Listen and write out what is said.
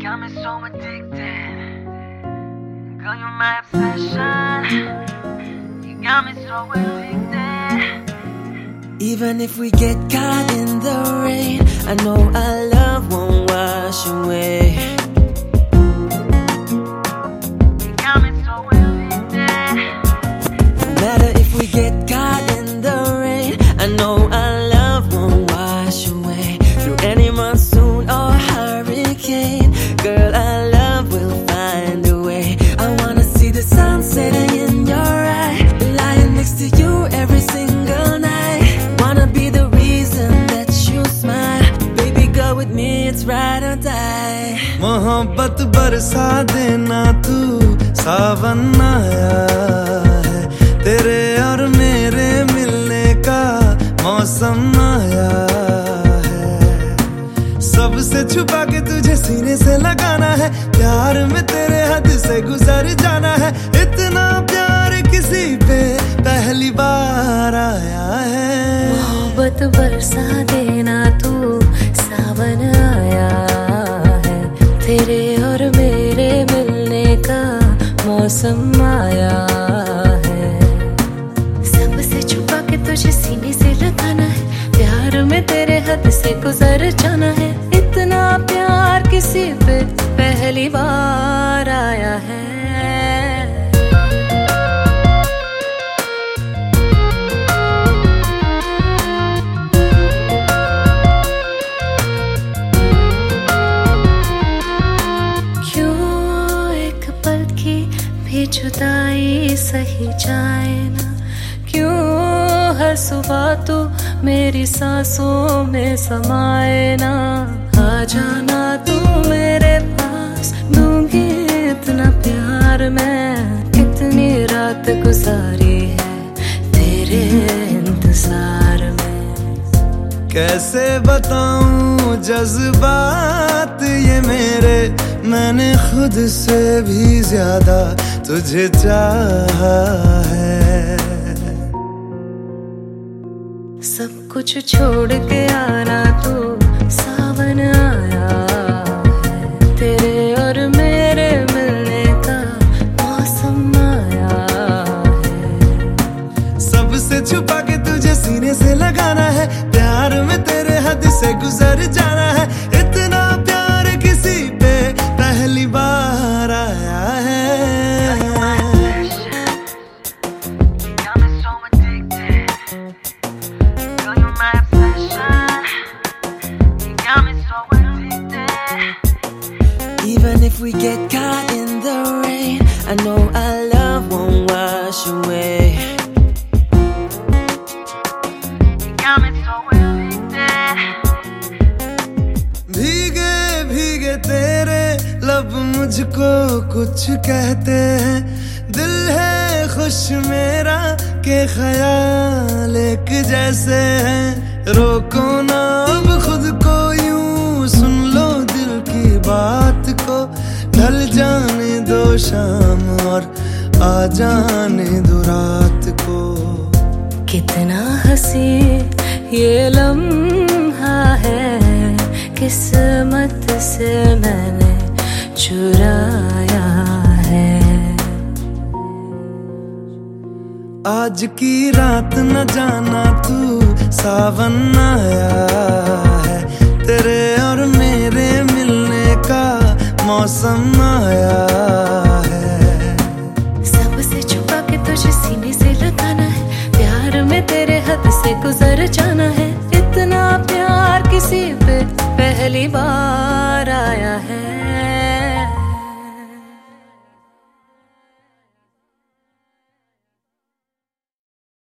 got me so addicted. Girl, you're my obsession. You got me so addicted. Even if we get caught in the rain, I know our love won't wash away. You got me so addicted. No matter if we get caught in the rain, I know our love won't wash away. Through any monsoon or hurricane, girl, our love will find a way. I wanna see the sun setting in your eye, lying next to you every single night. Wanna be the reason that you smile. Baby, go with me, it's ride or die. मोहब्बत बरसा देना तू, सावन आया है। तेरे और मेरे मिलने का मौसम आया है। सबसे छुपा के तुझे सीने से लगाना है। प्यार में तेरे हद से गुजर जाना है। इतना प्यार किसी पे पहली बार आया है। मोहब्बत बरसा देना तू, सावन आया है। तेरे और मेरे मिलने का मौसम आया है। सबसे छुपा के तुझे सीने से लगाना है। प्यार में तेरे हद से गुजर जाना है। इतना प्यार किसी पे पहली बार आया है। भी जुदाई सही जाए ना, क्यों हर सुबह तू मेरी सांसों में समाए ना। आ जाना तू मेरे पास, दूंगी इतना प्यार मैं। कितनी रात गुजारी है तेरे इंतजार में। कैसे बताऊं जज्बात ये मेरे, मैंने खुद से भी ज्यादा तुझे चाहा है। सब कुछ छोड़ के आना तू, सावन आया है। तेरे और मेरे मिलने का मौसम आया है। सबसे छुपा के तुझे सीने से लगाना है। प्यार में तेरे हद से गुजर जाना है। इतना प्यार किसी पे पहली बार आया है। Even if we get caught in the rain, I know our love won't wash away. भीगे भीगे तेरे लब मुझको कुछ कहते हैं। दिल है खुश मेरा के ख्याल एक जैसे हैं। रोको ना अब खुद को, यूं सुन लो दिल की बात को। ढल जाने दो शाम और आ जाने दो रात को। कितना हंसी ये लम्हा है, किस्मत से मैंने चुराया है। आज की रात न जाना तू, सावन आया है। तेरे और मेरे मिलने का मौसम आया है। सबसे छुपा के तुझे सीने से लगाना है। प्यार में तेरे हद से गुजर जाना है। इतना प्यार किसी पे पहली बार